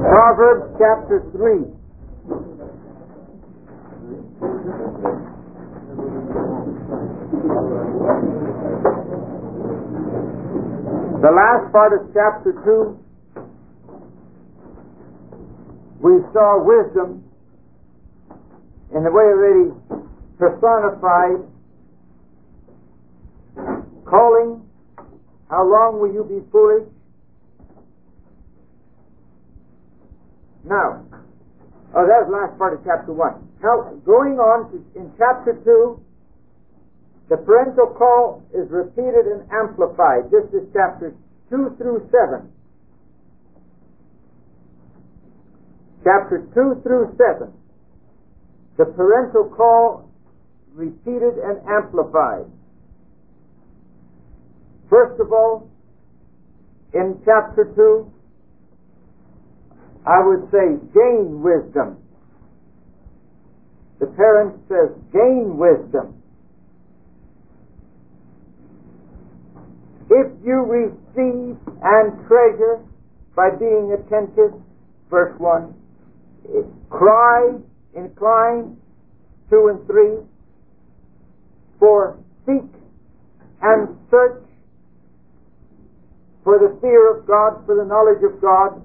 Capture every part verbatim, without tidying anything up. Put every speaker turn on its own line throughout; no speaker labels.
Proverbs chapter three. The last part of chapter two, we saw wisdom in the way already personified, calling, how long will you be foolish? Now, oh, that was the last part of chapter one. Now, going on to, in chapter two, the parental call is repeated and amplified. This is chapters two through seven. Chapter two through seven. The parental call repeated and amplified. First of all, in chapter two, I would say gain wisdom. The parent says gain wisdom. If you receive and treasure by being attentive, verse one, cry, incline, two and three, for seek and search for the fear of God, for the knowledge of God.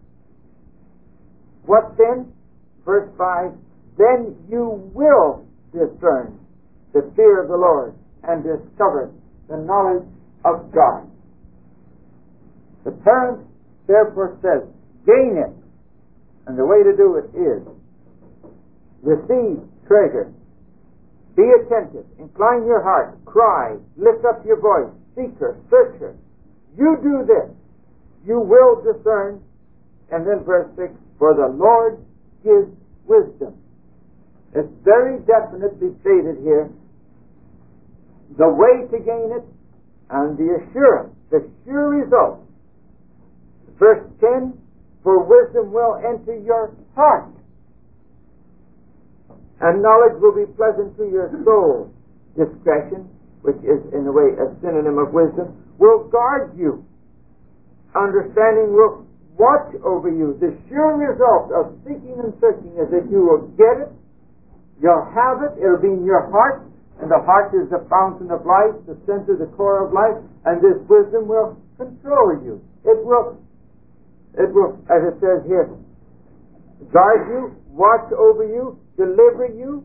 What then? Verse five, then you will discern the fear of the Lord and discover the knowledge of God. The parent therefore says, gain it. And the way to do it is receive treasure, be attentive, incline your heart, cry, lift up your voice, seek her, search her. You do this, you will discern. And then verse six, for the Lord gives wisdom. It's very definitely stated here the way to gain it and the assurance, the sure result. Verse ten, for wisdom will enter your heart, and knowledge will be pleasant to your soul. Discretion, which is in a way a synonym of wisdom, will guard you. Understanding will watch over you. The sure result of seeking and searching is that you will get it, you'll have it, it'll be in your heart, and the heart is the fountain of life, the center, the core of life, and this wisdom will control you. It will, it will, as it says here, guard you, watch over you, deliver you.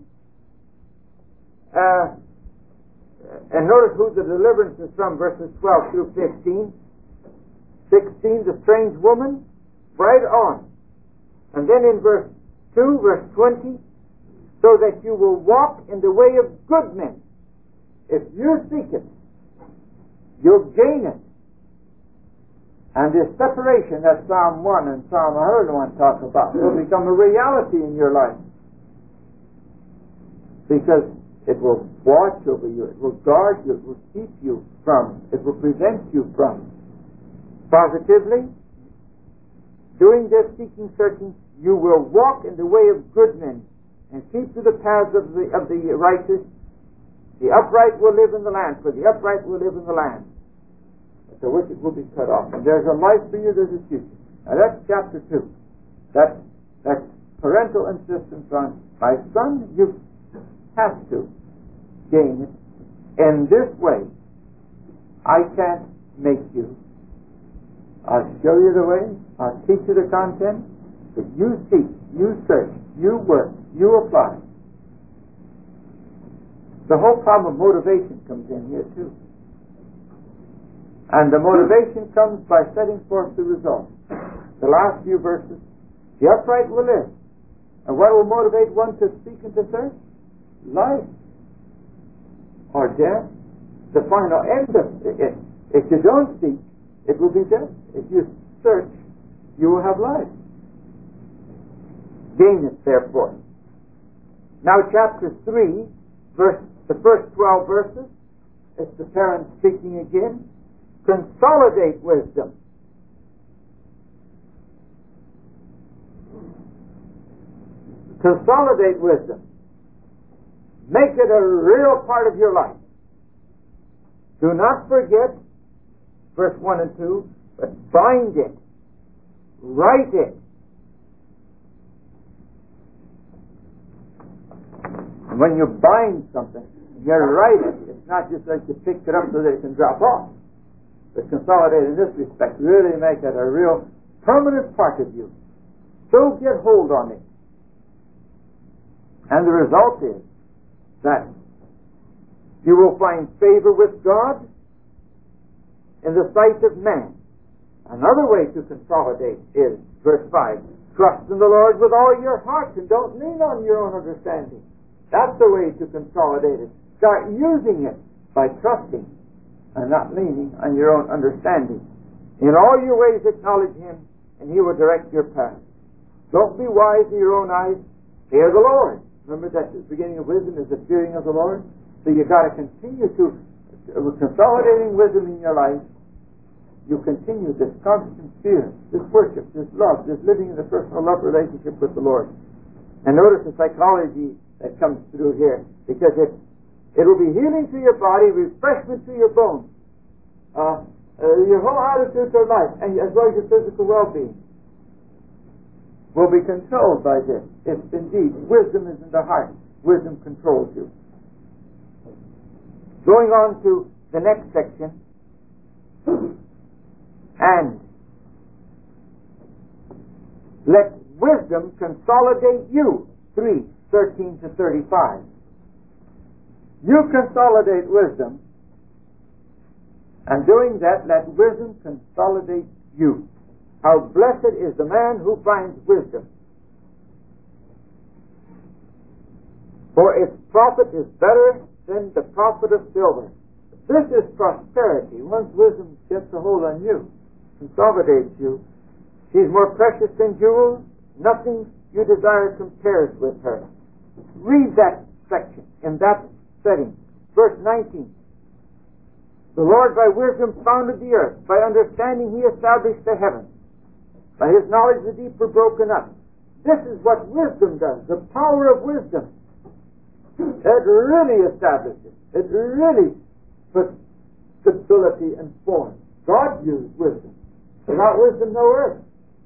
Uh, and notice who the deliverance is from, verses twelve through fifteen. sixteen, the strange woman, right on. And then in verse two, verse twenty, so that you will walk in the way of good men. If you seek it, you'll gain it. And this separation that Psalm one and Psalm one oh one talk about will become a reality in your life. Because it will watch over you, it will guard you, it will keep you from, it will prevent you from. Positively, doing this seeking, searching, you will walk in the way of good men and keep to the paths of the of the righteous. The upright will live in the land, for the upright will live in the land. But the wicked will be cut off. And there's a life for you, there's a future. Now that's chapter two. That, that parental insistence on, my son, you have to gain it. In this way, I can't make you. I'll show you the way, I'll teach you the content, but you seek, you search, you work, you apply. The whole problem of motivation comes in here too. And the motivation comes by setting forth the result. The last few verses, the upright will live. And what will motivate one to seek and to search? Life. Or death. The final end of it. If you don't seek, it will be death. If you search, you will have life. Gain it, therefore. Now, chapter three, verse, the first twelve verses, it's the parent speaking again. Consolidate wisdom. Consolidate wisdom. Make it a real part of your life. Do not forget, verse one and two, but bind it, write it, And when you bind something, you write it. It's not just like you pick it up so that it can drop off. But consolidate in this respect, really make it a real permanent part of you. So get hold on it. And the result is that you will find favor with God in the sight of man. Another way to consolidate is, verse five, trust in the Lord with all your heart and don't lean on your own understanding. That's the way to consolidate it. Start using it by trusting and not leaning on your own understanding. In all your ways acknowledge Him, and He will direct your path. Don't be wise in your own eyes. Fear the Lord. Remember that the beginning of wisdom is the fearing of the Lord. So you've got to continue to, uh, consolidating wisdom in your life, you continue this constant fear, this worship, this love, this living in the personal love relationship with the Lord. And notice the psychology that comes through here, because it it will be healing to your body, refreshment to your bones, uh, uh, your whole attitude to life, and as well as your physical well-being will be controlled by this. If indeed wisdom is in the heart, wisdom controls you. Going on to the next section, and let wisdom consolidate you. three, thirteen to thirty-five. You consolidate wisdom, and doing that, let wisdom consolidate you. How blessed is the man who finds wisdom, for its profit is better than the profit of silver. This is prosperity. Once wisdom gets a hold on you, consolidates you, she's more precious than jewels. Nothing you desire compares with her. Read that section in that setting. Verse nineteen. The Lord by wisdom founded the earth. By understanding He established the heavens. By His knowledge the deep were broken up. This is what wisdom does. The power of wisdom. It really establishes. It really puts stability and form. God used wisdom. Without wisdom, no earth.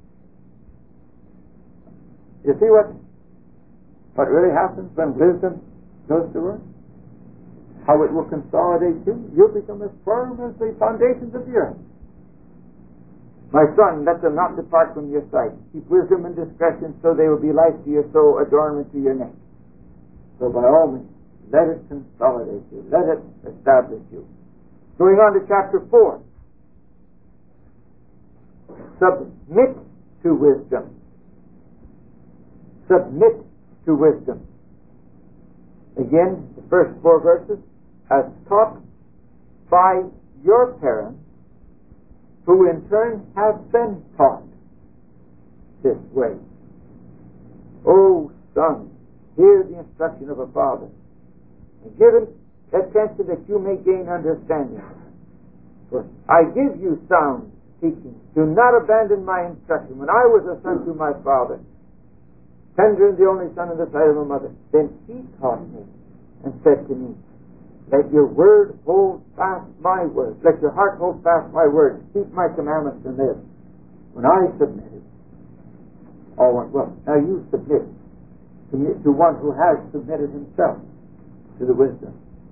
You see what what really happens when wisdom goes to work? How it will consolidate you. You'll become as firm as the foundations of the earth. My son, let them not depart from your sight. Keep wisdom and discretion, so they will be life to your soul, adornment to your neck. So by all means, let it consolidate you. Let it establish you. Going on to chapter four. Submit to wisdom. Submit to wisdom. Again, the first four verses. As taught by your parents, who in turn have been taught this way. O son, hear the instruction of a father, and give it attention that you may gain understanding. For I give you sound teaching. Do not abandon my instruction. When I was a son to my father, tender and the only son in the sight of my mother, then he taught me and said to me, let your word hold fast my word. Let your heart hold fast my word. Keep my commandments and live. When I submitted, all went well. Now you submit to, me, to one who has submitted himself to the wisdom.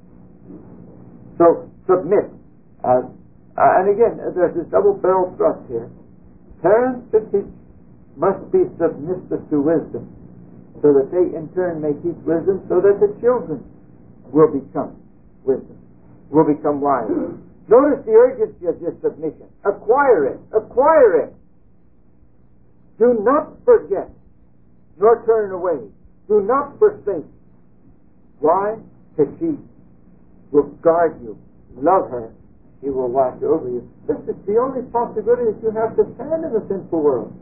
So submit. Uh, uh, and again, there's this double barrel thrust here. Parents that teach must be submissive to wisdom, so that they in turn may teach wisdom, so that the children will become wisdom, will become wise. Notice the urgency of this submission. Acquire it. Acquire it. Do not forget, nor turn away. Do not forsake. Why? Because she will guard you. Love her. She will watch over you. This is the only possibility that you have to stand in the sinful world.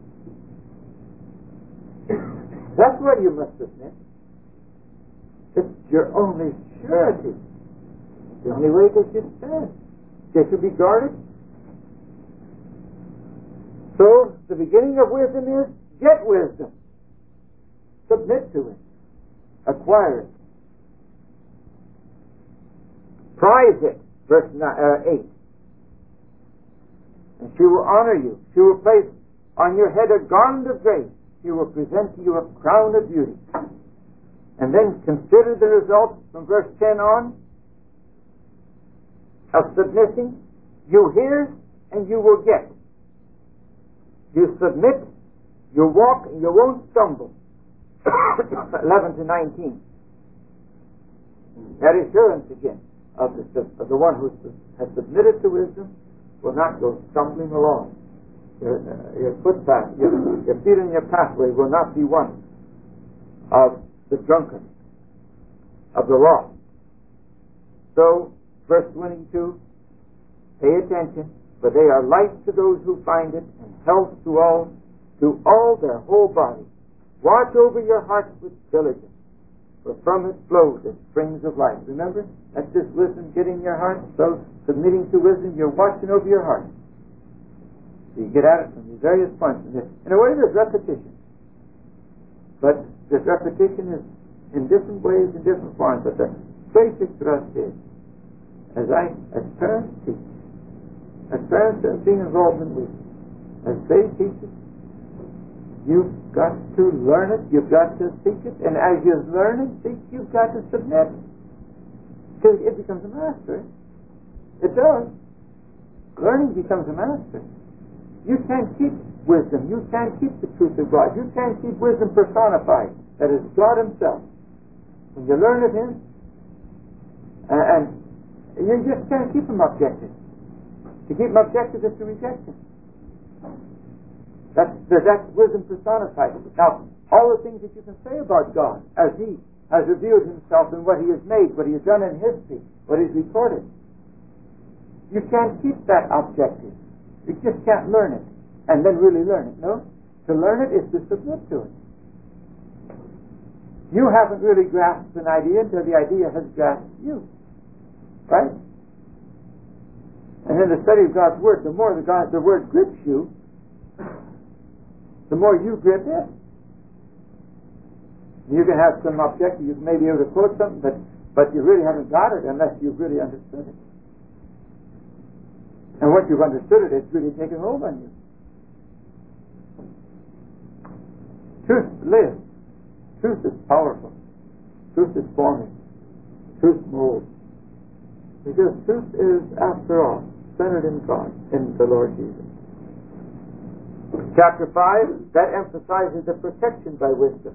That's why you must submit. It's your only surety. The only way that you stand. They should be guarded. So, the beginning of wisdom is get wisdom. Submit to it. Acquire it. Prize it. Verse eight. And she will honor you. She will place on your head a garland of grace. She will present to you a crown of beauty. And then consider the results from verse ten on of submitting. You hear and you will get. You submit, you walk, and you won't stumble. eleven to nineteen. That assurance again of the, of the one who has submitted to wisdom will not go stumbling along. Your, uh, your footpath, your, your feet in your pathway will not be one of the drunken, of the lost. So, verse twenty-two, pay attention, for they are life to those who find it, and health to all, to all their whole body. Watch over your hearts with diligence, for from it flow the springs of life. Remember, that's this wisdom getting your heart. So, submitting to wisdom, you're watching over your heart. So you get at it from these various points. In a way, there's repetition. But this repetition is in different ways, in different forms. But the basic thrust is, as I, as parents teach, as parents have been involved in wisdom, as they teach it, you've got to learn it, you've got to seek it, and as you learn and seek, you've got to submit. Because it becomes a mastery. It does. Learning becomes a mastery. You can't keep wisdom. You can't keep the truth of God. You can't keep wisdom personified. That is God Himself. When you learn of Him, and, and you just can't keep Him objective. To keep Him objective is to reject Him. That's, that's wisdom personified. Now, all the things that you can say about God as He has revealed Himself and what He has made, what He has done in history, what He's recorded, you can't keep that objective. You just can't learn it and then really learn it. No? To learn it is to submit to it. You haven't really grasped an idea until the idea has grasped you. Right? And in the study of God's Word, the more the, God, the Word grips you, the more you grip it. You can have some objective, you may be able to quote something, but, but you really haven't got it unless you've really understood it. And once you've understood it, it's really taken hold on you. Truth lives. Truth is powerful. Truth is forming. Truth molds. Because truth is, after all, centered in God, in the Lord Jesus. Chapter five, that emphasizes the protection by wisdom.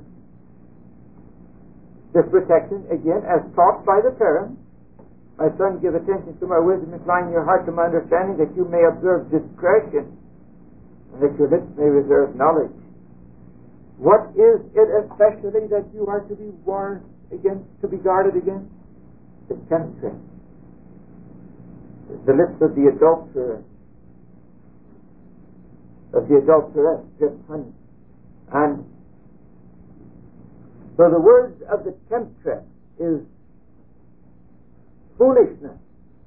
This protection, again, as taught by the parents. My son, give attention to my wisdom, incline your heart to my understanding, that you may observe discretion, and that your lips may reserve knowledge. What is it especially that you are to be warned against, to be guarded against? The temptress. The lips of the adulterer. Of the adulteress, drip honey. And so the words of the temptress is foolishness.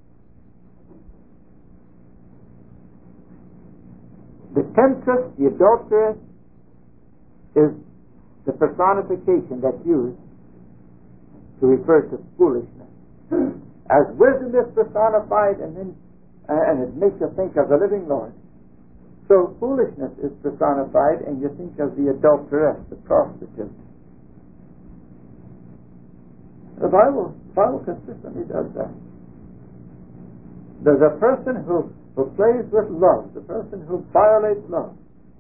The temptress, the adulteress, is the personification that's used to refer to foolishness. As wisdom is personified and then uh, and it makes you think of the living Lord, so foolishness is personified and you think of the adulteress, the prostitute. The Bible, the Bible consistently does that. There's a person who, who plays with love, the person who violates love,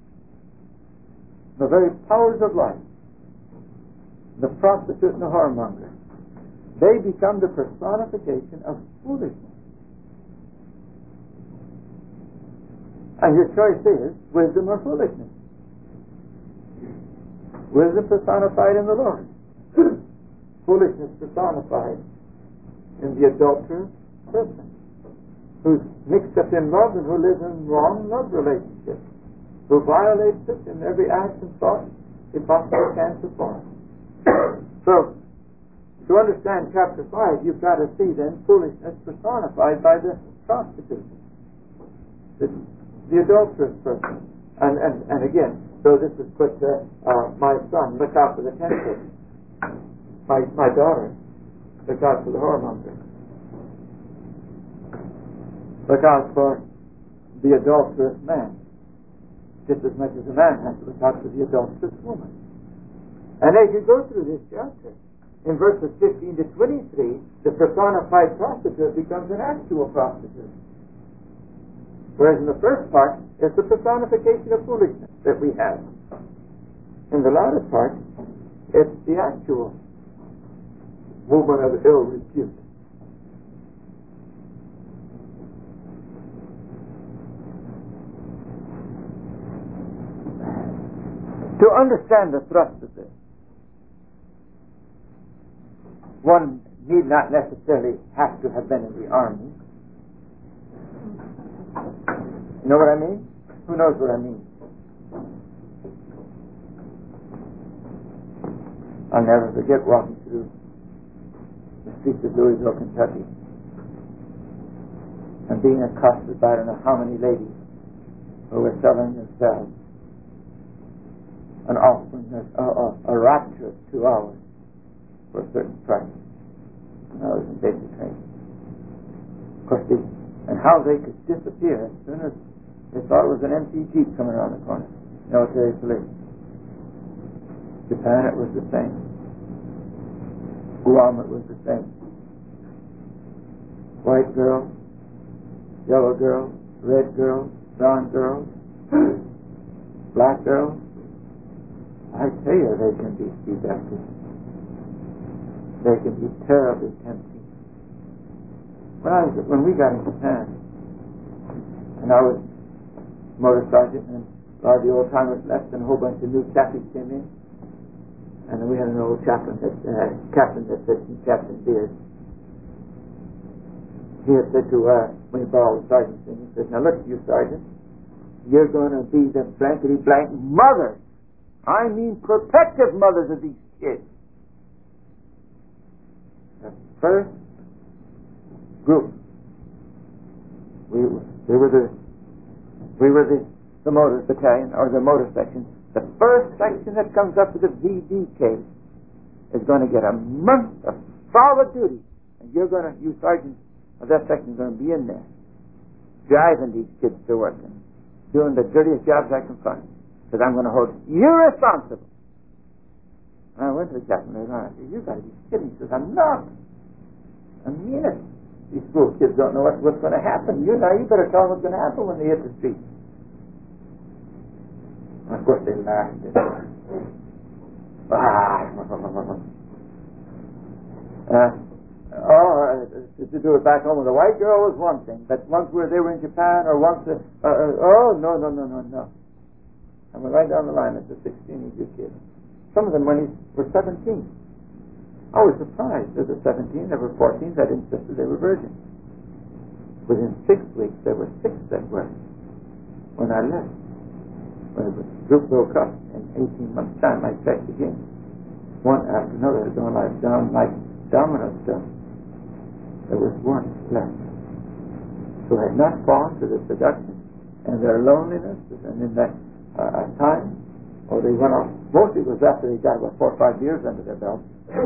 the very powers of life, the prostitute and the whoremonger. They become the personification of foolishness. And your choice is wisdom or foolishness. Wisdom personified in the Lord. Foolishness personified in the adulterous person who's mixed up in love and who lives in wrong love relationships, who violates it in every act and thought he possibly can perform. So, to understand chapter five, you've got to see then foolishness personified by the prostitute, the, the adulterous person. And, and, and again, so this is put, uh, uh, my son, look out for the tempter. My, my daughter, look out for the whoremonger. Look out for the adulterous man, just as much as a man has to look out for the adulterous woman. And as you go through this chapter, in verses fifteen to twenty-three, the personified prostitute becomes an actual prostitute. Whereas in the first part, it's the personification of foolishness that we have. In the latter part, it's the actual woman of ill repute. To understand the thrust of this, one need not necessarily have to have been in the army. You know what I mean? Who knows what I mean? I'll never forget walking through the streets of Louisville, Kentucky, and being accosted by I don't know how many ladies who were selling themselves and offering a, a, a rapturous two hours for a certain price. And I was in basic training. Of course, they, and how they could disappear as soon as they thought it was an empty Jeep coming around the corner. Military police. Japan, it was the same. Guam, it was the same. White girl, yellow girl, red girl, brown girl, black girl. I tell you, they can be seductive. They can be terribly tempting. When I was, when we got in Japan, and I was motor sergeant, and a lot of the old timers left, and a whole bunch of new chappies came in, and then we had an old chaplain that uh, captain that said, Captain Beard. He had said to uh, when he borrowed the sergeant's thing, he said, "Now look, you sergeant, you're going to be the blankety blank mother. I mean protective mothers of these kids." The first group, we we were the we were the the motor battalion or the motor section. The first section that comes up to the V D K is going to get a month of solid duty, and you're going to, you sergeant of that section, is going to be in there driving these kids to work and doing the dirtiest jobs I can find, because I'm going to hold you responsible. And I went to the captain later on. I said, "You got to be kidding." He says, "I'm not. I mean it. These school kids don't know what, what's going to happen. You know, you better tell them what's going to happen when they hit the street." And of course, they laughed. Ah. uh, oh, uh, to do it back home with a white girl was one thing, but once where they were in Japan, or once, uh, uh, oh no, no, no, no, no. I went right down the line at the sixteen year kids. Some of them when they were seventeen. I was surprised. There were seventeen, there were fourteen that insisted they were virgins. Within six weeks, there were six that were. When I left, when the group broke up, in eighteen months' time, I checked again. One after another, going like down like domino stuff. There was one left who had not fallen to the seduction and their loneliness, and in that uh, time, or they went off. Mostly it was after they got about four or five years under their belt.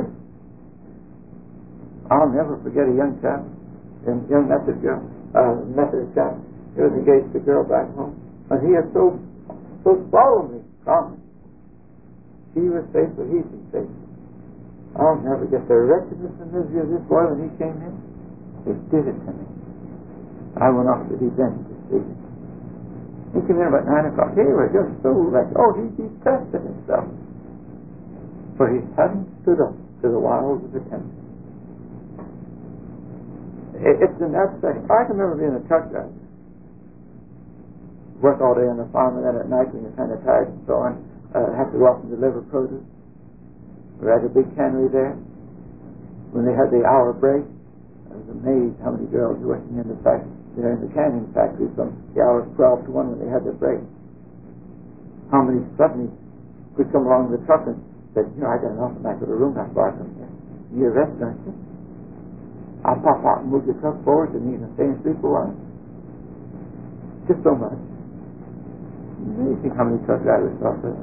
I'll never forget a young chap, a young Methodist girl, uh, Methodist chap. He was engaged to a girl back home, and he had so, so solemnly promised she was faithful, he'd be faithful. I'll never get the wretchedness and misery of this boy when he came in. They did it to me. I went off to the bench to see him. He came in about nine o'clock. They were just so wretched. Oh, he detested himself, for he hadn't stood up to the wiles of the tempter. It's in that setting. I can remember being a truck driver. Work all day on the farm, and then at night when you're kind of tired and so on, uh, have to go off and deliver produce. We're at a big cannery there. When they had the hour break, I was amazed how many girls were working in the factory, there in the canning factory from the hours twelve to one when they had their break. How many suddenly could come along the truck and said, "You know, I got an offer back to the room not far from here. You're a rest, aren't you? I'll pop out and move your truck forward and you can stay and sleep for a while." Just so much. Amazing how many truck drivers thought that.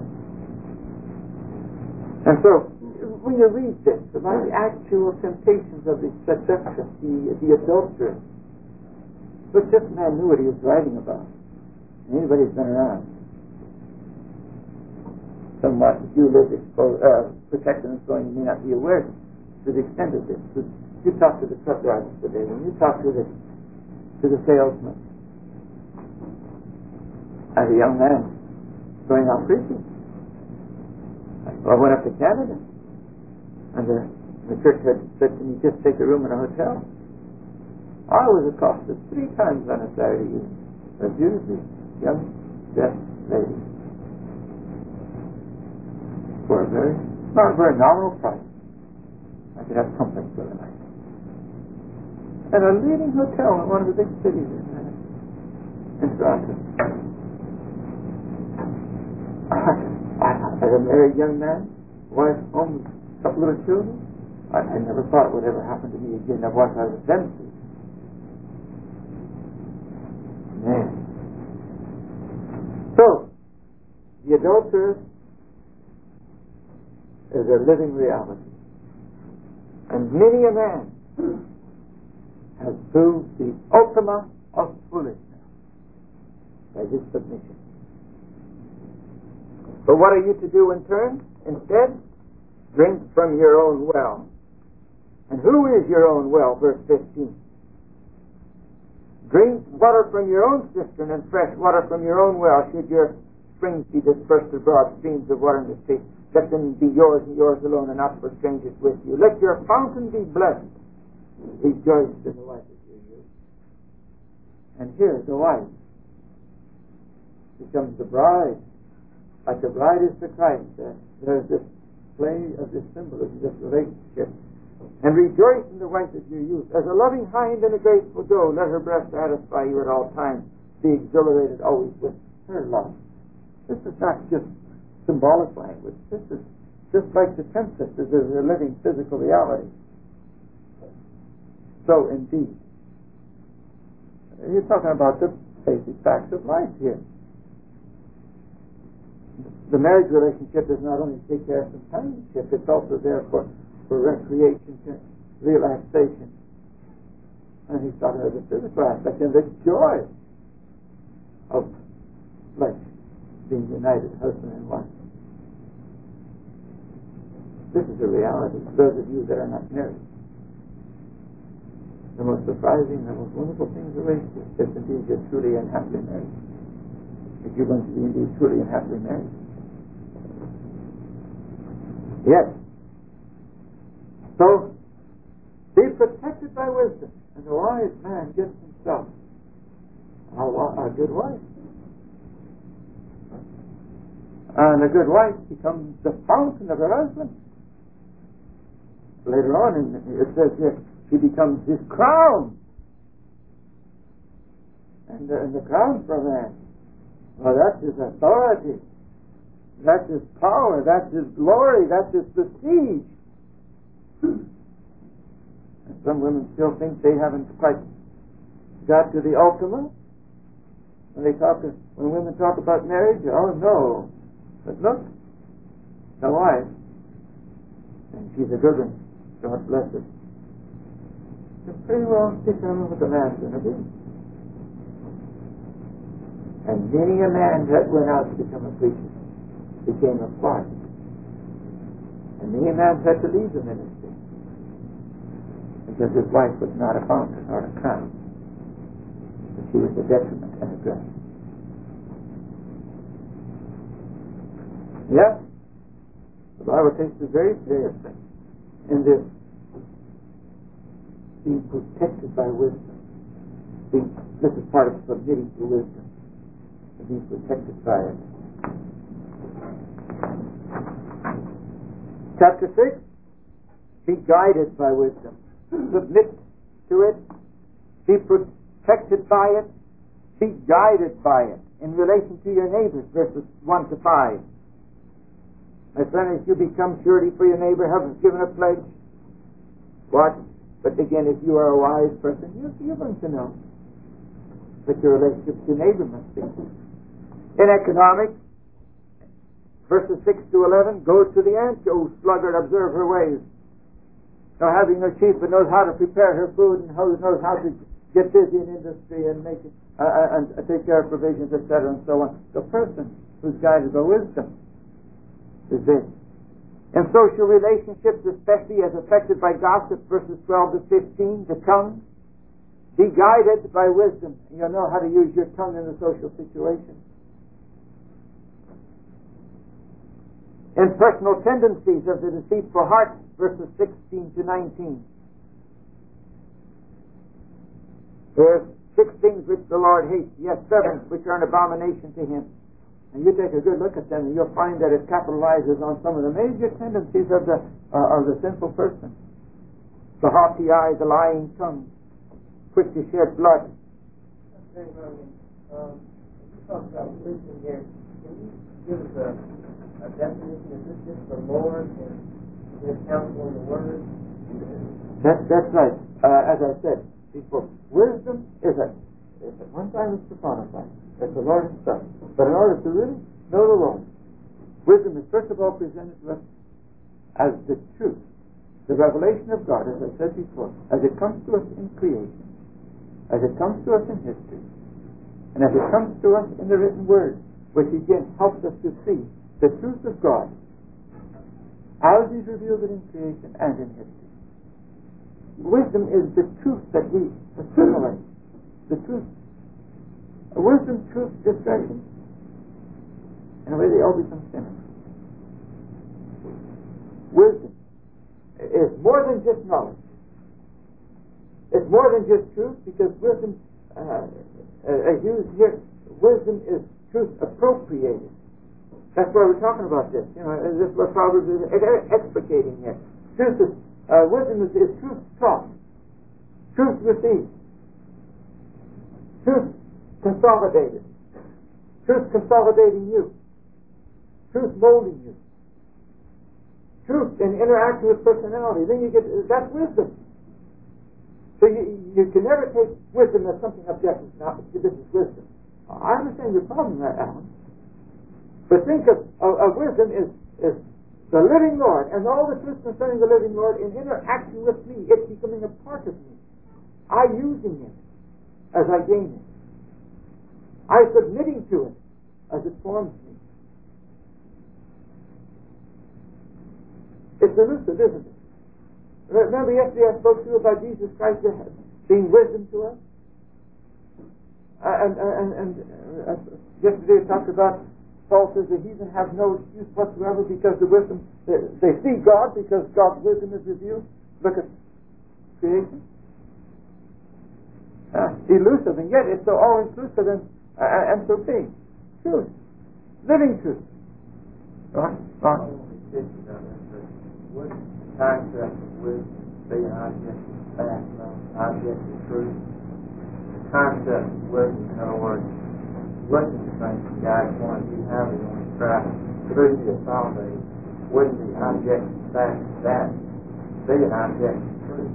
And so, when you read this about the actual temptations of the seductress, the, the adulteress, but this man knew what he was writing about. Anybody who's been around somewhat, if you live exposed, uh, protected and so on, you may not be aware. to the extent of this. You talk to the truck drivers today, and you talk to the to the salesman. I had a young man going out preaching. I went up to Canada, and the, the church had said to me, just take a room in a hotel. I was accosted three times on a Saturday evening. A beautiful young deaf lady for a very, not a very nominal price. I could have company for the night. At a leading hotel in one of the big cities in, uh, in Toronto. As a married young man, wife, home, a couple little children, I, I never thought it would ever happen to me again of what I was then through. Man. So, the adulteress is a living reality. And many a man has proved the ultima of foolishness by his submission. But what are you to do in turn? Instead, drink from your own well. And who is your own well? Verse fifteen. Drink water from your own cistern and fresh water from your own well. Should your springs be dispersed abroad, streams of water in the sea, let them be yours and yours alone, and not for strangers with you. Let your fountain be blessed. Rejoice in the wife of your youth. And here, the wife becomes the bride. Like the bride is to Christ. Uh, there's this play of this symbolism, this relationship. And rejoice in the wife of your youth. As a loving hind and a graceful doe, let her breast satisfy you at all times. Be exhilarated always with her love. This is not just symbolic language. This is just like the ten sisters is a living physical reality. So, indeed, you're talking about the basic facts of life here. The marriage relationship is not only to take care of companionship, it's also there for, for recreation, relaxation. And he's talking about the physical aspect and the joy of flesh being united, husband and wife. This is a reality for those of you that are not married. The most surprising, the most wonderful thing of the race is if indeed you're truly and happily married. If you're going to be indeed truly and happily married. Yes. So, be protected by wisdom, and the wise man gets himself a, a good wife. And a good wife becomes the fountain of her husband. Later on, in, it says here, she becomes his crown. And, uh, and the crown for a man, well, that's his authority. That's his power. That's his glory. That's his prestige. And some women still think they haven't quite got to the ultimate. When they talk, when women talk about marriage, oh no. But look, the wife, and she's a good one. God bless her. Can pretty well determine what the man's going to do. And many a man that went out to become a preacher became a clerk. And many a man had to leave the ministry because his wife was not a fountain or a crown, but she was a detriment and a drag. Yes, the Bible takes it very seriously in this being protected by wisdom. Being, this is part of submitting to wisdom, and being protected by it. Chapter six, be guided by wisdom. Submit to it. Be protected by it. Be guided by it in relation to your neighbors, verses one to five. My son, as you become surety for your neighbor, have given a pledge. What? But again, if you are a wise person, you're, you're going to know that your relationship to your neighbor must be. In economics, verses six to eleven, go to the ant, O sluggard, observe her ways. Now, having a chief that knows how to prepare her food and knows how to get busy in industry and make it, uh, and uh, take care of provisions, et cetera, and so on. The person who's guided by wisdom is this: In social relationships, especially as affected by gossip, verses twelve to fifteen, the tongue, be guided by wisdom. You'll know how to use your tongue in a social situation. In personal tendencies of the deceitful heart, verses sixteen to nineteen. There's six things which the Lord hates, yes, seven which are an abomination to Him. And you take a good look at them, and you'll find that it capitalizes on some of the major tendencies of the uh, of the sinful person: the haughty eye, the lying tongue, quick to shed blood.
Okay, Ronnie. Um, you talked about wisdom here. Can you give us a, a definition? Is this just the Lord and His counsel in the Word?
That's that's right. Uh, as I said before, wisdom is a is at one time it's personified. That's the Lord Himself. But in order to really know the Lord, wisdom is first of all presented to us as the truth, the revelation of God, as I said before, as it comes to us in creation, as it comes to us in history, and as it comes to us in the written Word, which again helps us to see the truth of God as He's revealed it in creation and in history. Wisdom is the truth that we assimilate. The truth. Wisdom, truth, discretion. In a way, they all become synonyms. Wisdom is more than just knowledge. It's more than just truth, because wisdom, uh, uh, as used here, wisdom is truth appropriated. That's why we're talking about this. You know, this is what Proverbs is explicating here. Truth is, uh, wisdom is, is truth taught, truth received, truth consolidated, truth consolidating you, truth molding you, truth in interaction with personality. Then you get, that's wisdom. So you, you can never take wisdom as something objective. Now, this is wisdom. I understand your problem there, Alan. But think of, of, of wisdom is, is the living Lord, and all the truth concerning the living Lord in interaction with me. It's becoming a part of me. I using it as I gain it. I submitting to it as it forms me. It's elusive, isn't it? Remember yesterday I spoke to you about Jesus Christ being wisdom to us? Uh, and and, and uh, yesterday I talked about Paul says the heathen have no excuse whatsoever because the wisdom, they, they see God because God's wisdom is revealed. Look at creation. Uh, elusive, and yet it's so all-inclusive and, uh, and so big. Truth. Living truth. Right? Right.
What concept of wisdom being an object of fact, an object of truth? The concept of wisdom, in other words, looking at things from God's point of view, how we want to try truth to salvate, wouldn't the object of fact that be an object of truth?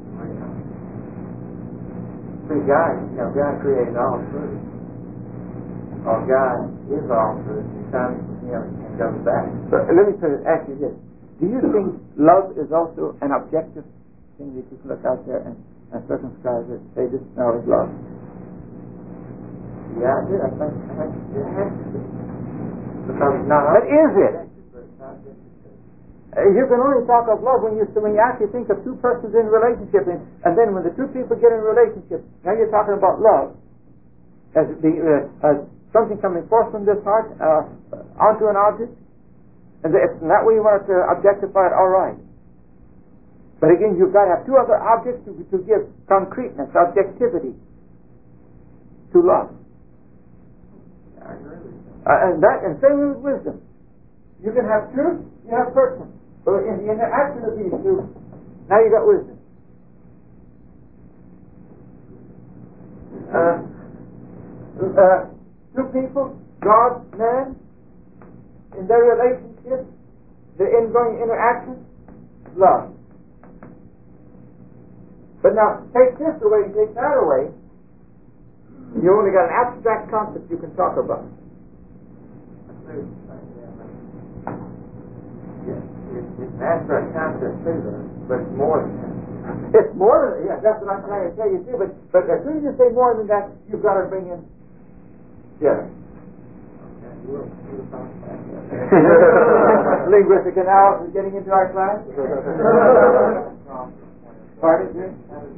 See, God, you know, God created all truth. Or God is all truth. He comes from Him and goes back.
So, let me put it, ask you this. Do you think love is also an objective thing that you can look out there and, and circumscribe it and say this now is love?
Yeah, I do. I think it has to be. Because it's not.
But is it? Uh, you can only talk of love when you when you actually think of two persons in relationship, and, and then when the two people get in a relationship, now you're talking about love as the uh, as something coming forth from this heart uh, onto an object, and if in that way you want to objectify it, all right. But again, you've got to have two other objects to, to give concreteness, objectivity to love.
I agree with you.
Uh, and that, and same with wisdom. You can have truth, you have person. But in the interaction of these two, now you got wisdom. Uh, uh, two people, God, man, in their relationship, their ingoing interaction, love. But now, take this away and take that away, you only got an abstract concept you can talk about.
Yes, it's an abstract concept too, but it's more than that.
It's more than yeah, that's what I'm trying to tell you too. But but as soon as you say more than that, you've got to bring in yeah.
Okay, we'll, we'll talk about that.
linguistic analysis getting into our class? Pardon, sir?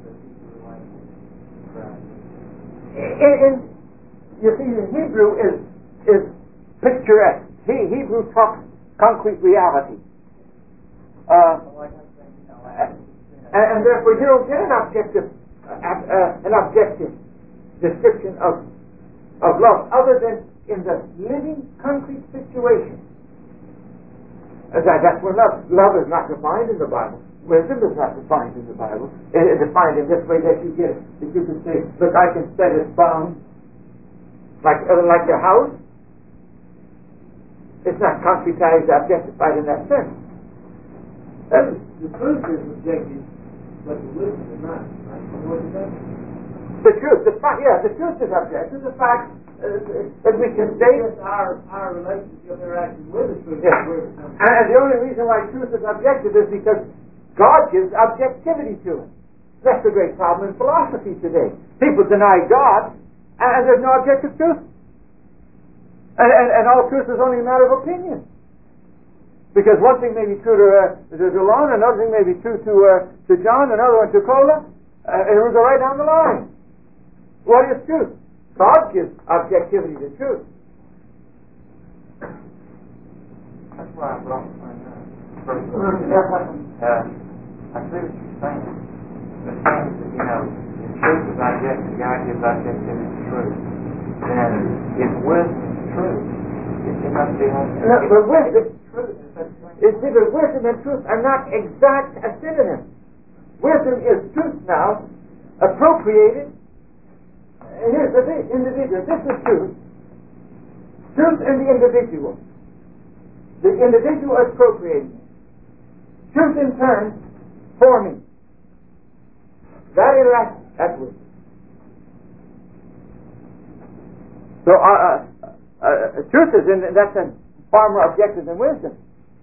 In, in, you see, the Hebrew is is picturesque. He, Hebrew talks concrete reality. Uh, and, and therefore you don't get an objective uh, uh, an objective description of of love other than in the living concrete situation. Uh, that, that's where love love is not defined in the Bible. Wisdom is not defined in the Bible. It is defined in this way that you get that you can say, look, I can set it bound like uh, like a house. It's not concretized, objectified in that sense.
Uh, the truth is objective, but the wisdom is not. Right? What is that?
The truth, the fact, yeah, the truth is objective. The fact uh, that we can say
it's our our relationship interaction with the truth.
Yeah. And, and the only reason why truth is objective is because God gives objectivity to it. That's the great problem in philosophy today. People deny God, and, and there's no objective truth. And, and, and all truth is only a matter of opinion. Because one thing may be true to, uh, to Delon, another thing may be true to uh, to John, another one to Cola, uh, and we'll go right down the line. What is truth? God gives objectivity to truth.
That's why I brought my first uh, I see what you're saying. The thing is that, you know, the truth is objective, God gives objectivity to truth. Then if wisdom is truth, it, it must be on
no, but wisdom, you see, but wisdom and truth are not exact as synonyms. Wisdom is truth now, appropriated. And here's the thing, individual. This is truth. Truth in the individual. The individual appropriating it. Truth in turn forming. That interaction, that's wisdom. So uh, uh, uh, truth is in that's a far more objective than wisdom.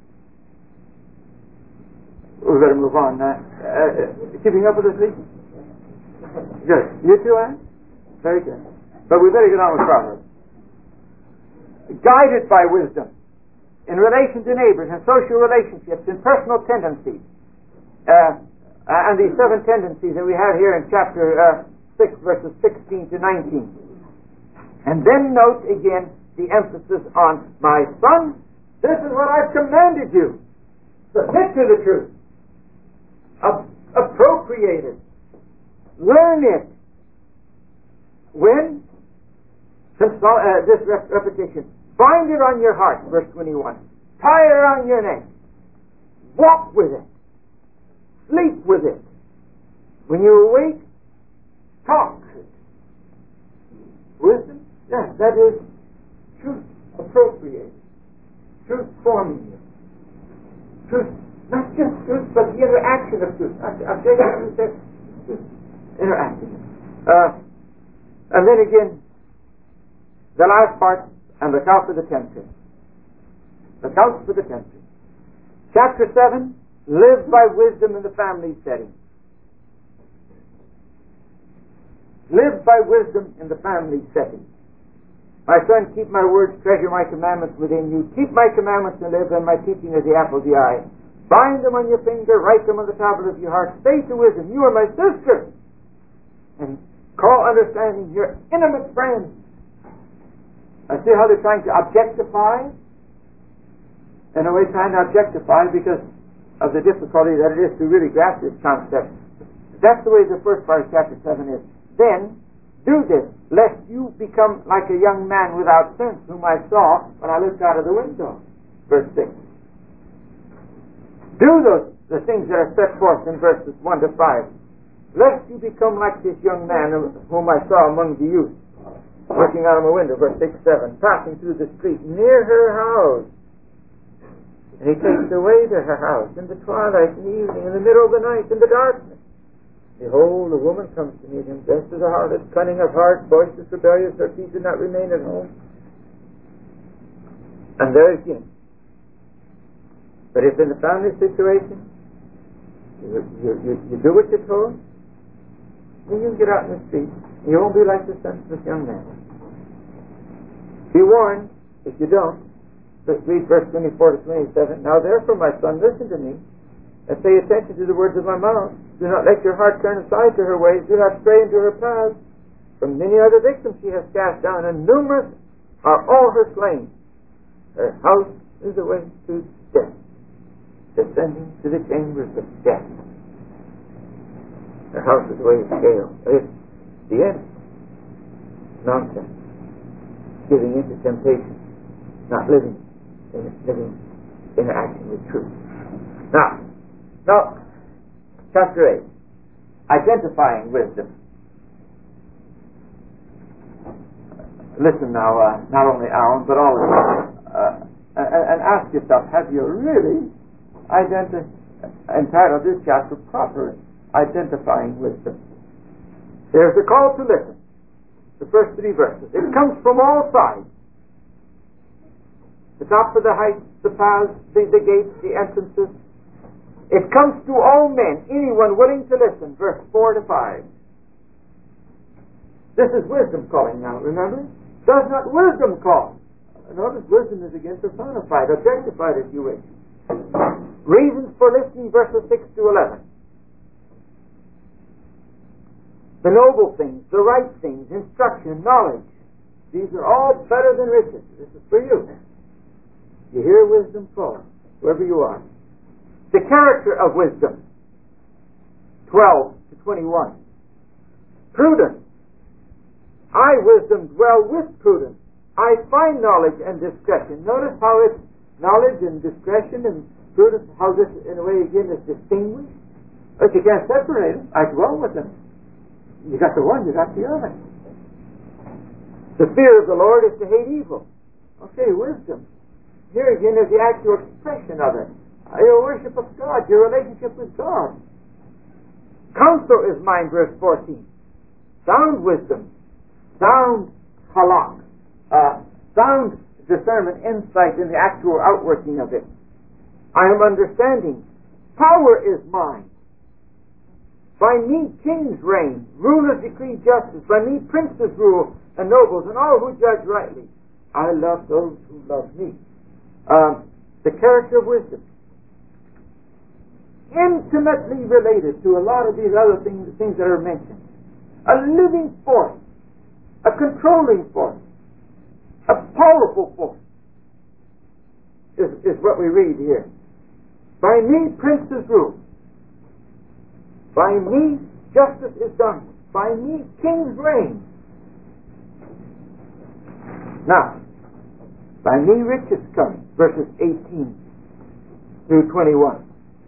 We better move on now. Uh, uh, keeping up with us, Lee? Good. You too, Anne? Very good. But we better get on with Proverbs. Guided by wisdom in relation to neighbors and social relationships and personal tendencies. Uh, uh, and these seven tendencies that we have here in chapter uh, six, verses sixteen to nineteen. And then note again the emphasis on, my son, this is what I've commanded you. Submit to the truth. Ap- appropriate it. Learn it. When? Since, uh, this rep- repetition. Bind it on your heart, verse twenty-one. Tie it around your neck. Walk with it. Sleep with it. When you awake, talk. Wisdom? Yes, that is truth appropriated. Truth forming you. Truth, not just truth, but the interaction of truth. Objective truth. Interaction. Uh, and then again, the last part, and look out for the tempter. Look out for the tempter. Chapter seven, live by wisdom in the family setting. Live by wisdom in the family setting. My son, keep my words, treasure my commandments within you. Keep my commandments and live, and my teaching is the apple of the eye. Bind them on your finger, write them on the tablet of your heart. Say to wisdom, you are my sister. And call understanding your intimate friend. I see how they're trying to objectify. In a way, trying to objectify because of the difficulty that it is to really grasp this concept. That's the way the first part of chapter seven is. Then, do this, lest you become like a young man without sense, whom I saw when I looked out of the window. Verse six. Do those the things that are set forth in verses one to five. Lest you become like this young man whom I saw among the youth, looking out of my window, verse six, seven, passing through the street near her house. And he takes her away to her house in the twilight, in the evening, in the middle of the night, in the darkness. Behold, a woman comes to meet him, dressed as a harlot, cunning of heart, boisterous, rebellious, her feet did not remain at home. And there again. But if in the family situation, you, you, you, you do what you're told, then you get out in the street, and you won't be like the senseless young man. Be warned, if you don't, Let's read verse twenty-four to twenty-seven. Now therefore, my son, listen to me, and pay attention to the words of my mouth. Do not let your heart turn aside to her ways. Do not stray into her paths. From many other victims she has cast down, and numerous are all her slain. Her house is the way to death, descending to the chambers of death. Her house is the way to scale. It's the end. Nonsense. Giving into temptation. Not living in living interaction with truth. Now, now, chapter eight. Identifying wisdom. Listen now, uh, not only Alan, but all of you, uh, and, and ask yourself, have you really identi- entitled this chapter properly? Identifying wisdom. There's a call to listen. The first three verses. It comes from all sides. The top of the heights, the paths, the, the gates, the entrances. It comes to all men, anyone willing to listen. Verse four to five. This is wisdom calling now, remember? Does not wisdom call? Notice wisdom is again personified, objectified if you wish. Reasons for listening, verses six to eleven. The noble things, the right things, instruction, knowledge. These are all better than riches. This is for you. You hear wisdom call, wherever you are. The character of wisdom, twelve to twenty-one. Prudence. I, wisdom, dwell with prudence. I find knowledge and discretion. Notice how it's knowledge and discretion and prudence, how this, in a way, again, is distinguished. But you can't separate them. I dwell with them. You got the one, you got the other. The fear of the Lord is to hate evil. Okay, wisdom. Here again is the actual expression of it. Your worship of God, your relationship with God. Counsel is mine, verse fourteen. Sound wisdom, sound halak, uh, sound discernment, insight in the actual outworking of it. I am understanding. Power is mine. By me kings reign, rulers decree justice. By me princes rule, and nobles, and all who judge rightly. I love those who love me. Um, the character of wisdom. Intimately related to a lot of these other things, things that are mentioned. A living force. A controlling force. A powerful force. Is, is what we read here. By me princes rule. By me justice is done. By me kings reign. Now, by me riches come. Verses eighteen through twenty-one.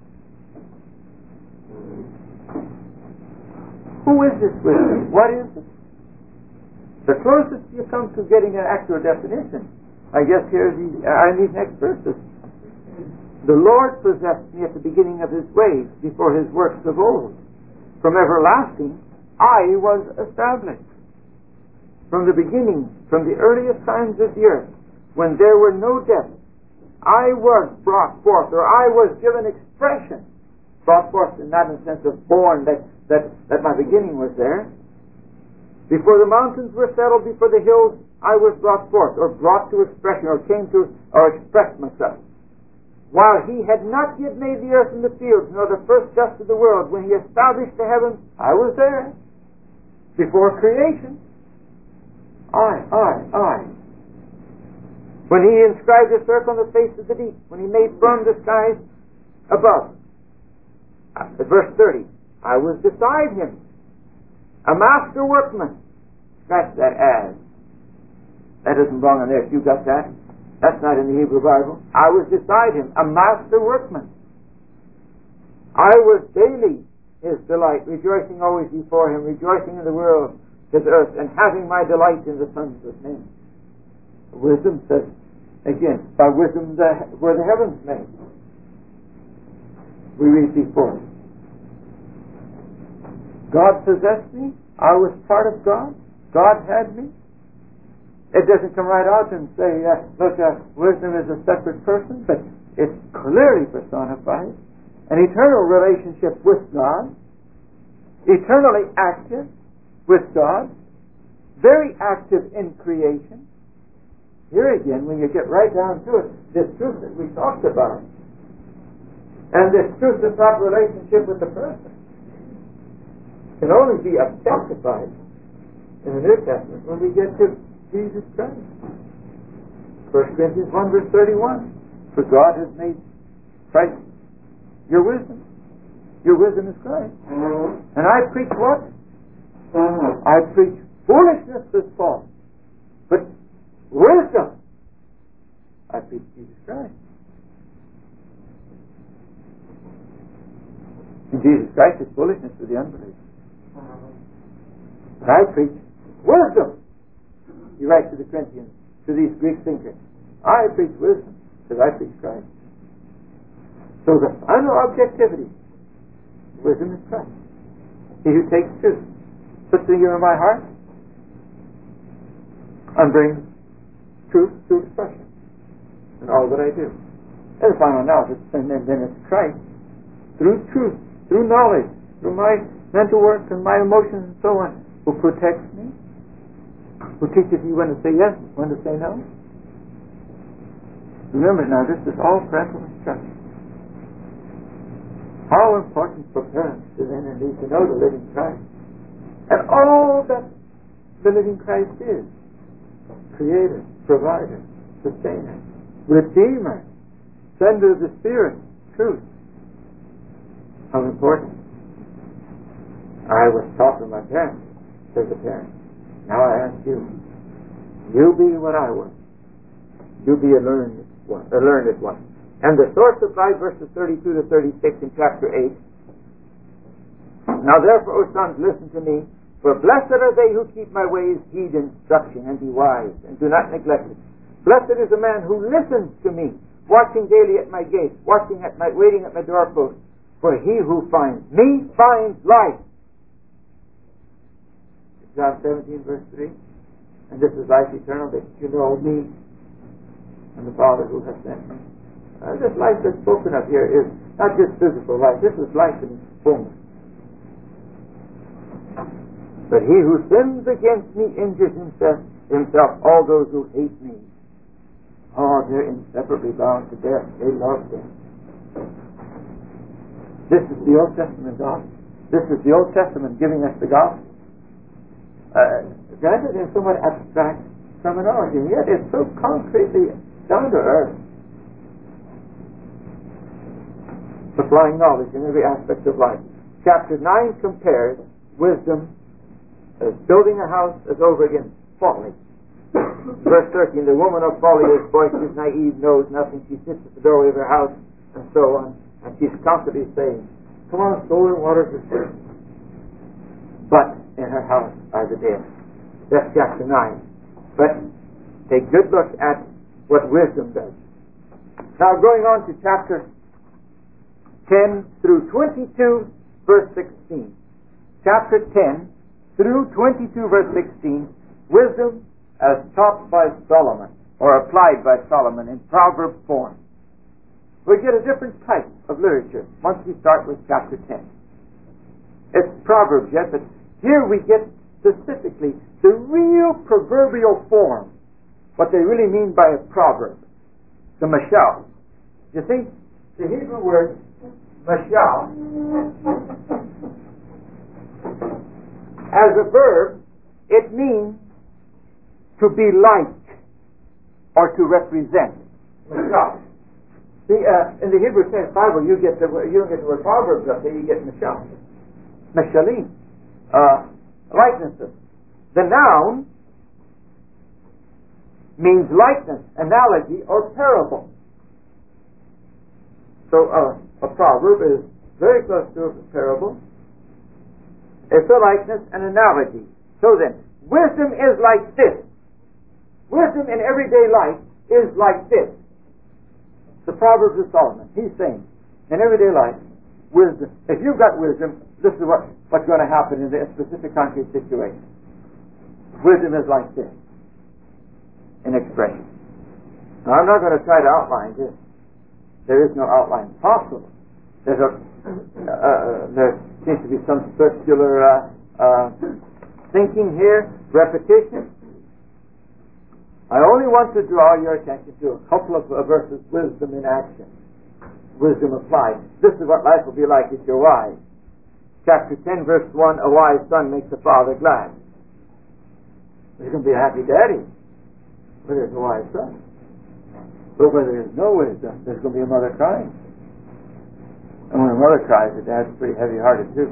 Who is this wisdom? What is it? The closest you come to getting an actual definition, I guess here are these next verses. The Lord possessed me at the beginning of His ways, before His works of old. From everlasting, I was established. From the beginning, from the earliest times of the earth, when there were no depths, I was brought forth, or I was given expression. Brought forth in that in the sense of born, that, that, that my beginning was there. Before the mountains were settled, before the hills, I was brought forth, or brought to expression, or came to, or expressed myself. While He had not yet made the earth and the fields, nor the first dust of the world, when He established the heavens, I was there. Before creation, I, I, I. When He inscribed a circle on the face of the deep, when He made firm the skies above. At verse thirty, I was beside Him, a master workman. Scratch that as. That isn't wrong on there if you got that. That's not in the Hebrew Bible. I was beside Him, a master workman. I was daily His delight, rejoicing always before Him, rejoicing in the world, His earth, and having my delight in the sons of men. Wisdom says, again, by wisdom the, were the heavens made. We read before. God possessed me. I was part of God. God had me. It doesn't come right out and say, uh, look, uh, wisdom is a separate person, but it's clearly personified. An eternal relationship with God. Eternally active with God. Very active in creation. here again, when you get right down to it, this truth that we talked about, and this truth of proper relationship with the person, can only be objectified in the New Testament when we get to Jesus Christ. First Corinthians one verse thirty-one. For God has made Christ your wisdom. Your wisdom is Christ. Mm-hmm. And I preach what? Mm-hmm. I preach foolishness this false. But wisdom, I preach Jesus Christ. And Jesus Christ is foolishness to the unbeliever. But I preach wisdom. He writes to the Corinthians, to these Greek thinkers. I preach wisdom, because I preach Christ. So the final objectivity, wisdom is Christ. He who takes truth, puts it here in my heart, and brings truth to expression in all that I do. And the final analysis, and then, then it's Christ, through truth, through knowledge, through my mental work and my emotions and so on, who protects me, who teaches me when to say yes, when to say no. Remember now, this is all parental instruction. How important for parents to then and need to know the living Christ. And all that the living Christ is. Creator, provider, sustainer, redeemer, sender of the Spirit, truth. How important. I was taught from my parents, as a parent. Now I ask you, you be what I was. You be a learned one, a learned one. And the source supplies verses thirty-two to thirty-six in chapter eight. Now therefore, O sons, listen to me. For blessed are they who keep my ways, heed instruction, and be wise, and do not neglect it. Blessed is the man who listens to me, watching daily at my gate, watching at my, waiting at my doorpost. For he who finds me finds life. John seventeen, verse three. And this is life eternal, that you know me and the Father who has sent me. Uh, this life that's spoken of here is not just physical life. This is life in its fullness. But he who sins against me injures himself, himself. All those who hate me, oh, they're inseparably bound to death. They love death. This is the Old Testament gospel. This is the Old Testament giving us the gospel. Uh, granted, there's somewhat abstract terminology, and yet it's so concretely down to earth, supplying knowledge in every aspect of life. Chapter nine compares wisdom as building a house as over against folly. Verse thirteen, the woman of folly is boisterous, naive, knows nothing. She sits at the doorway of her house, and so on, and she's constantly saying, come on, soul and water to serve. But in her house are the dead. That's chapter nine. But take a good look at what wisdom does. Now going on to chapter ten through twenty-two, verse sixteen. Chapter ten through twenty-two, verse sixteen, wisdom as taught by Solomon, or applied by Solomon in proverb form. We get a different type of literature once we start with chapter ten. It's Proverbs, yes, but here we get specifically the real proverbial form, what they really mean by a proverb, the mashal. You see, the Hebrew word mashal, as a verb, it means to be like or to represent. Mashal. See, uh, in the Hebrew text Bible, you get the you don't get the word proverbs up there. You get mashal, mashalim, uh, likenesses. The noun means likeness, analogy, or parable. So uh, a proverb is very close to a parable. It's a likeness, an analogy. So then, wisdom is like this. Wisdom in everyday life is like this. The Proverbs of Solomon. He's saying, in everyday life, wisdom. If you've got wisdom, this is what, what's going to happen in a specific concrete situation. Wisdom is like this in expression. Now, I'm not going to try to outline this. There is no outline possible. There's a, uh, there seems to be some circular uh, uh, thinking here, repetition. I only want to draw your attention to a couple of uh, verses, wisdom in action, wisdom applied. This is what life will be like if you're wise. Chapter ten, verse one, a wise son makes a father glad. There's going to be a happy daddy where there's a wise son. But where there's no wisdom, there's going to be a mother crying. And when a mother cries, the dad's pretty heavy-hearted too.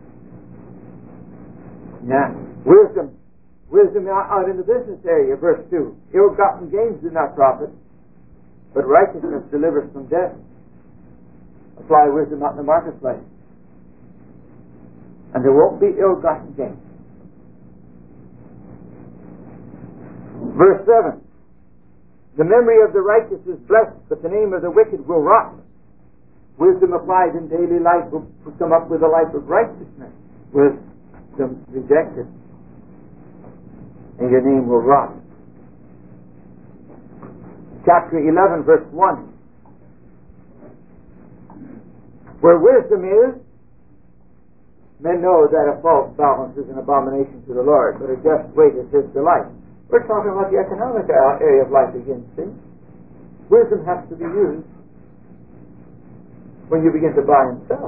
Yeah. Wisdom. Wisdom out in the business area, verse two. Ill-gotten gains do not profit, but righteousness delivers from death. Apply wisdom out in the marketplace, and there won't be ill-gotten gains. Verse seven. The memory of the righteous is blessed, but the name of the wicked will rot. Wisdom applied in daily life will come up with a life of righteousness. Wisdom rejected, and your name will rot. Chapter eleven, verse one. Where wisdom is, men know that a false balance is an abomination to the Lord, but a just weight is his delight. We're talking about the economic area of life again, see? Wisdom has to be used when you begin to buy and sell.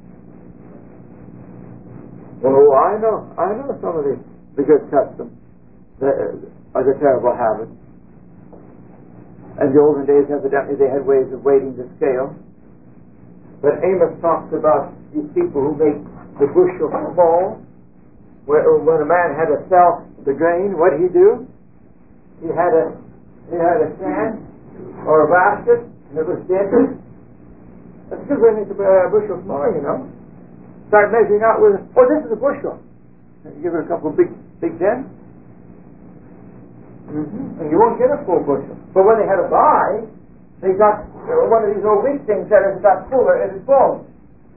Oh, I know, I know some of the, the good customs that are the terrible habits. And the olden days, evidently, they had ways of weighting the scale. But Amos talks about these people who make the bushel small. Where, when a man had to sell the grain, what did he do? He had a he had a can or a basket, and it was dented. That's a good way to make a bushel smaller, you know. Start measuring out with, oh, this is a bushel. And you give it a couple of big, big dents, mm-hmm. and you won't get a full bushel. But when they had to buy, they got uh, one of these old wheat things that has got fuller and it's full.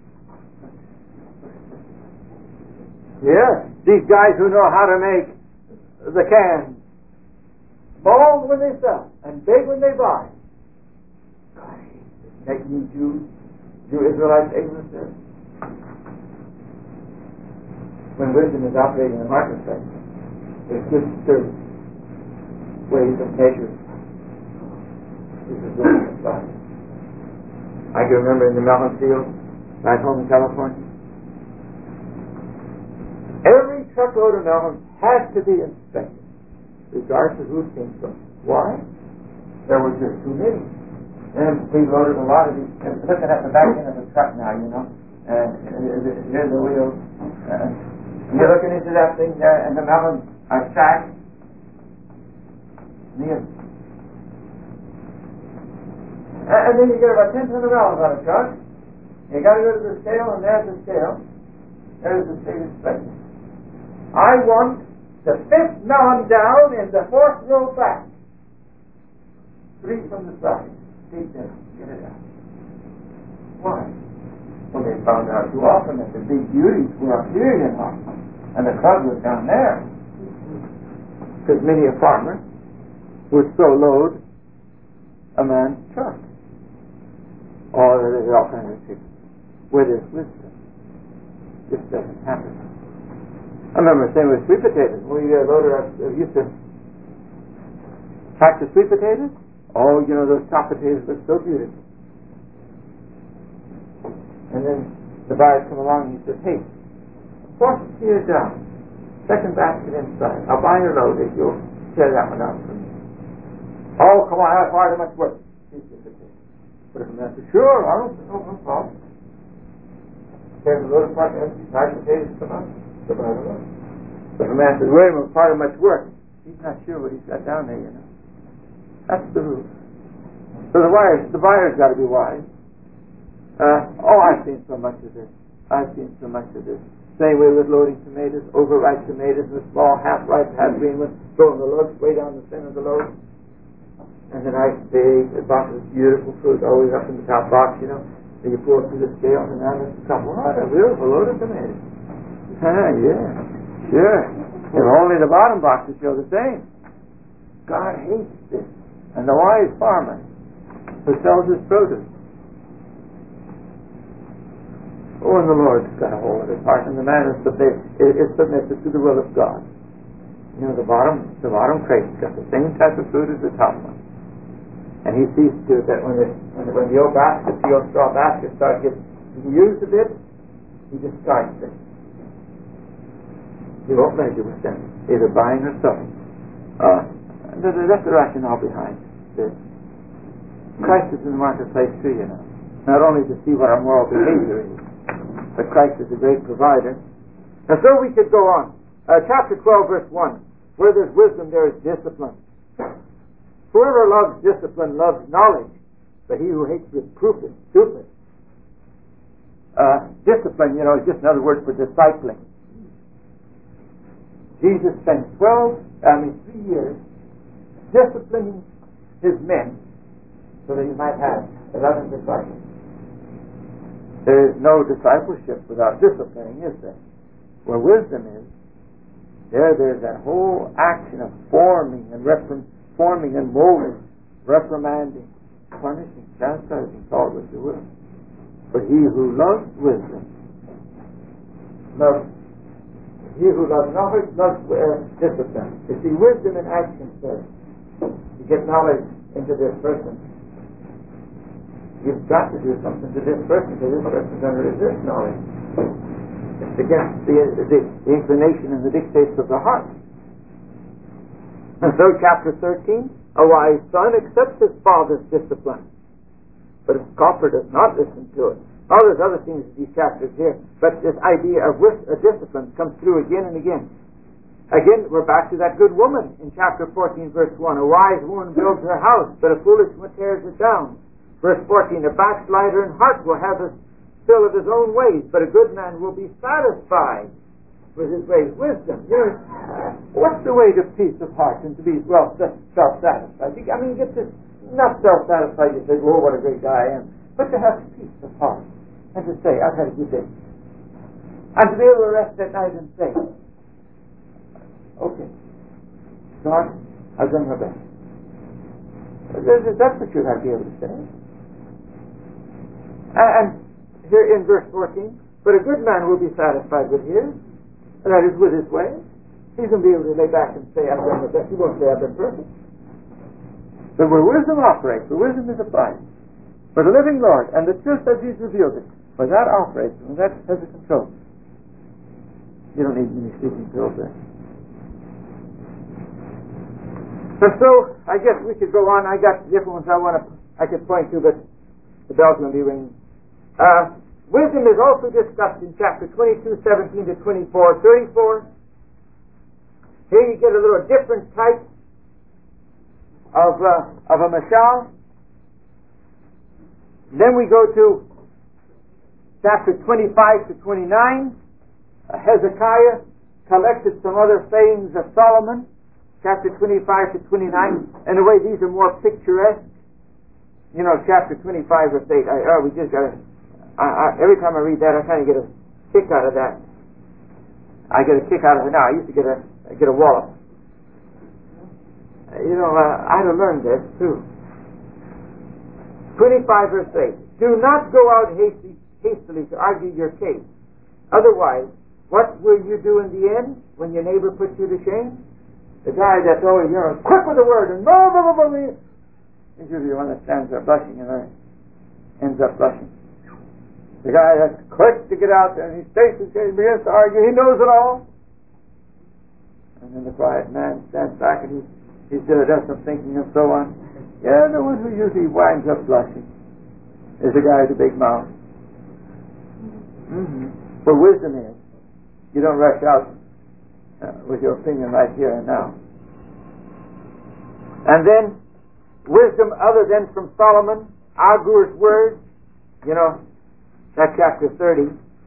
Yeah, these guys who know how to make the cans, small when they sell and big when they buy. God, that you Jews, you Israelites, ignorant there. When wisdom is operating in the marketplace, there's good service, ways of measuring. This is wisdom of God. I can remember in the melon field back home in California, every truckload of melons had to be inspected, regardless of who it came from. Why? There were just too many. And we loaded a lot of these. And looking at the back end of the truck now, you know, and here's the wheels. And you're looking into that thing there, and the melons are stacked. And then you get about ten ton of melons on a truck. You got to go to the scale, and there's the scale. There's the state inspection. I want the fifth melon down in the fourth row back. Three from the side. Take down. Get it out. Why? Well, they found out too often that the big beauties were up here, you know, and the club was down there. Because many a farmer would so load a man's truck. Or there's alternative where there's wisdom. This doesn't happen. I remember saying with sweet potatoes, we uh, loaded up, uh, used to pack the sweet potatoes. Oh, you know, those top potatoes look so beautiful. And then the buyers come along and he says, hey, fourth tier down, second basket inside. I'll buy your load if you'll tear that one out for me. Oh, come on, how hard, how much work? But if a man says, sure, I don't know, no problem. Tear the load apart, empty, nine potatoes come out. But if a man says, wait a minute, part of much work, he's not sure what he's got down there, you know. That's the rule. So the buyers, the buyer's got to be wise. Uh, oh, I've seen so much of this. I've seen so much of this. Same way with loading tomatoes, overripe tomatoes in the small, half-ripe, half-green ones, throwing the lugs way down the center of the load. And the nice big, the box of beautiful fruit always up in the top box, you know. And you pull it through the scale, and now there's a couple. What a beautiful load of tomatoes. Ah, yeah, sure. If only the bottom boxes show the same. God hates this. And the wise farmer who sells his produce. Oh, and the Lord's got a hold of his heart, and the man is submissive, is submissive to the will of God. You know, the bottom, the bottom crate's got the same type of fruit as the top one. And he sees to it that when the, when the, when the old basket, the old straw basket starts getting used a bit, he discards it. He won't measure with them, either buying or selling. Uh, that's the rationale behind this. Christ is in the marketplace too, you know. Not only to see what our moral behavior is, but Christ is a great provider. And so we could go on. Uh, chapter twelve, verse one. Where there's wisdom, there is discipline. Whoever loves discipline loves knowledge, but he who hates reproof is stupid. Uh, discipline, you know, is just another word for discipling. Jesus spent twelve, I mean three years disciplining his men so that he might have eleven disciples. There is no discipleship without disciplining, is there? Where wisdom is, there there's that whole action of forming and reprim- forming and molding, reprimanding, punishing, chastising, call it what you will. But he who loves wisdom loves he who loves knowledge loves uh, discipline. You see, wisdom in action first. You get knowledge into this person. You've got to do something to this person, because this person is going to resist knowledge. It's against the, the, the inclination and the dictates of the heart. And so, chapter thirteen, a wise son accepts his father's discipline, but a scoffer does not listen to it. All there's other things in these chapters here, but this idea of wis- uh, discipline comes through again and again. Again, we're back to that good woman in chapter fourteen, verse one. A wise woman builds her house, but a foolish one tears it down. Verse fourteen, a backslider in heart will have a fill of his own ways, but a good man will be satisfied with his ways. Wisdom. You know, what's the way to peace of heart and to be, well, self-satisfied? I mean, get this, not self-satisfied, you say, oh, what a great guy I am, but to have peace of heart and to say, I've had a good day. And to be able to rest at night and say, okay, God, I've done my best. That's what you have to be able to say. And here in verse fourteen, but a good man will be satisfied with his, and that is with his way. He's going to be able to lay back and say, I've done my best. He won't say, I've been perfect. But where wisdom operates, where wisdom is applied, for the living Lord, and the truth as he's revealed it, where that operates, and that has a control. You don't need any sleeping pills there. And so, I guess we could go on. I got different ones I want to, I could point to, but the bell's going to be ringing. Uh, wisdom is also discussed in chapter twenty-two, seventeen to twenty-four, thirty-four. Here you get a little different type of uh, of a mashal. Then we go to chapter twenty-five to twenty-nine. Uh, Hezekiah collected some other sayings of Solomon. Chapter twenty-five to twenty-nine. In a way, these are more picturesque. You know, chapter twenty-five, verse eight. I, oh, we just got to. I, I, every time I read that, I kind of get a kick out of that. I get a kick out of it now. I used to get a get a wallop. You know, uh, I'd have learned this too. twenty-five, verse eight. Do not go out hasty, hastily to argue your case. Otherwise, what will you do in the end when your neighbor puts you to shame? The guy that's always, you know, quick with the word and blah, blah, blah, blah. He's usually one that stands there blushing and ends up blushing. The guy that's quick to get out there and he states his case, begins to argue, he knows it all. And then the quiet man stands back and he, he still does some thinking and so on. Yeah, the one who usually winds up blushing is the guy with the big mouth. Mm-hmm. For wisdom is, you don't rush out uh, with your opinion right here and now. And then, wisdom other than from Solomon, Agur's words, you know, that chapter thirty.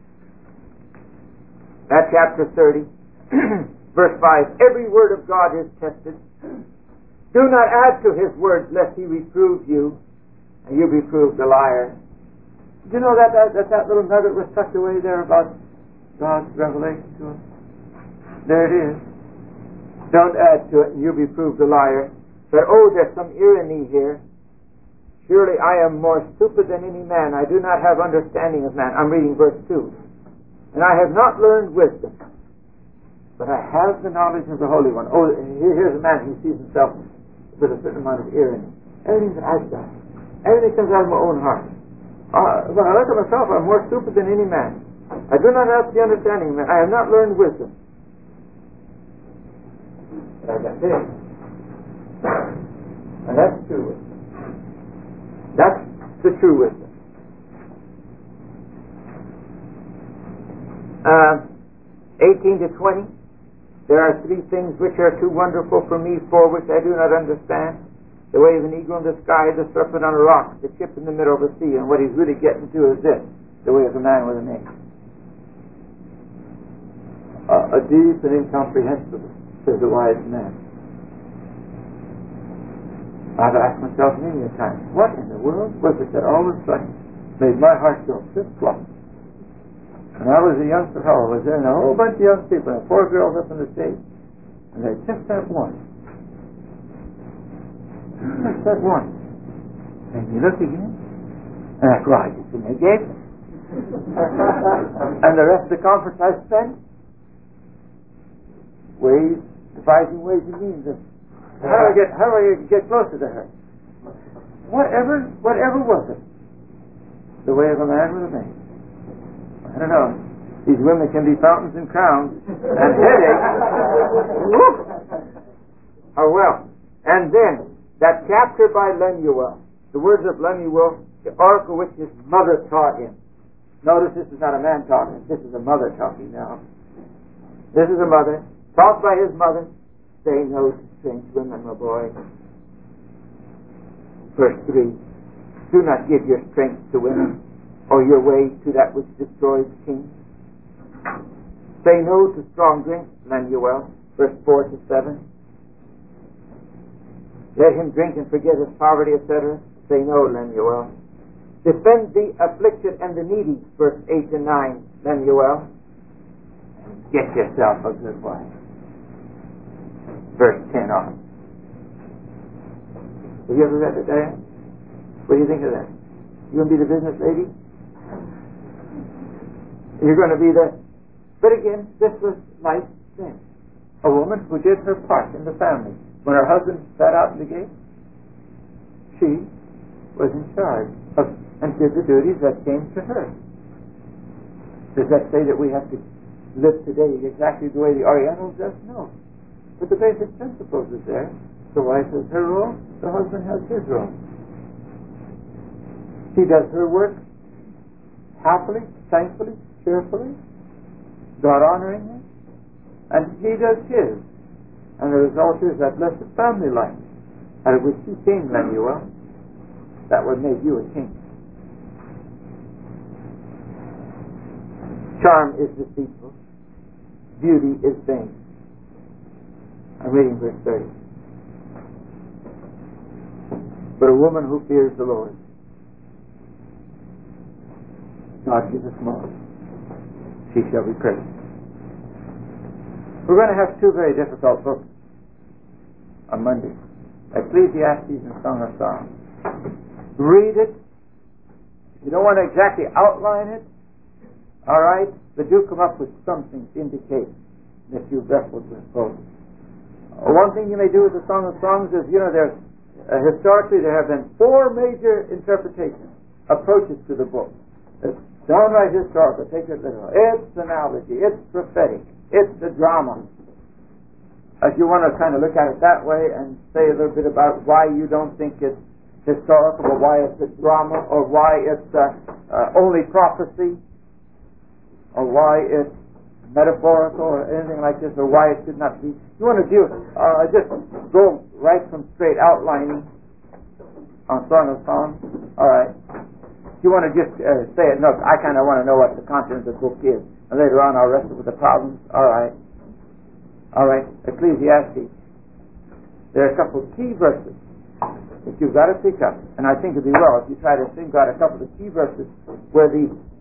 That chapter thirty, verse five. Every word of God is tested. Do not add to his words, lest he reprove you, and you be proved a liar. Do you know that that, that that little nugget was tucked away there about God's revelation to us? There it is. Don't add to it, and you'll be proved a liar. But oh, there's some irony here. Surely I am more stupid than any man. I do not have understanding of man. I'm reading verse two. And I have not learned wisdom. but I have the knowledge of the Holy One. Oh, here, here's a man who sees himself with a certain amount of ear in him. Everything that I've done, everything comes out of my own heart. Uh, when I look at myself, I'm more stupid than any man. I do not have the understanding of man. I have not learned wisdom. But I got this. And that's true wisdom. That's the true wisdom. Uh, eighteen to twenty. There are three things which are too wonderful for me, for which I do not understand. The way of an eagle in the sky, the serpent on a rock, the ship in the middle of the sea. And what he's really getting to is this: the way of a man with a name. Uh, a deep and incomprehensible, says the wise man. I've asked myself many a time, what in the world was it that all of a sudden made my heart go flip-flop? When I was a young fellow, I was there and a whole bunch of young people, and four girls up on the stage, and they just that one. Just that one. And you look again, and I cried, it's in again. And the rest of the conference I spent ways, devising ways and means of how do I get how do I get closer to her? Whatever whatever was it? The way of a man with a name. I don't know. These women can be fountains and crowns and headaches. Oh well. And then that chapter by Lemuel, the words of Lemuel, the oracle which his mother taught him. Notice this is not a man talking, this is a mother talking now. This is a mother, taught by his mother. Say no to strange women, my boy. Verse three. Do not give your strength to women, or your way to that which destroys kings. Say no to strong drink, Lemuel. Verse four to seven. Let him drink and forget his poverty, et cetera. Say no, Lemuel. Defend the afflicted and the needy, verse eight and nine, Lemuel. Get yourself a good wife. Verse ten on. Have you ever read it there? What do you think of that? You going to be the business lady? You're going to be the... But again, this was life then. A woman who did her part in the family. When her husband sat out in the gate, she was in charge of and did the duties that came to her. Does that say that we have to live today exactly the way the Orientals does? No. But the basic principles is there. The wife has her role, the husband has his role. She does her work happily, thankfully, cheerfully, God honoring, and he does his. And the result is that blessed family life out of which you came, Lemuel, that would make you a king. Charm is deceitful. Beauty is vain. I'm reading verse thirty. But a woman who fears the Lord, God gives us more. She shall be praised. We're going to have two very difficult books on Monday. Ecclesiastes and Song of Songs. Read it. If you don't want to exactly outline it, all right, but do come up with something to indicate that you've wrestled with both. Uh, one thing you may do with the Song of Songs is, you know, there's uh, historically there have been four major interpretations, approaches to the book. It's downright historical, take it literal. It's analogy, it's prophetic. It's the drama. If you want to kind of look at it that way and say a little bit about why you don't think it's historical, or why it's a drama, or why it's uh, uh, only prophecy, or why it's metaphorical, or anything like this, or why it should not be. You want to do uh, just go right from straight outlining on Song of Songs. All right. If you want to just uh, say it, look, I kind of want to know what the content of the book is. And later on I'll wrestle with the problems. All right. All right. Ecclesiastes. There are a couple of key verses that you've got to pick up. And I think it'd be well if you try to think out a couple of key verses where the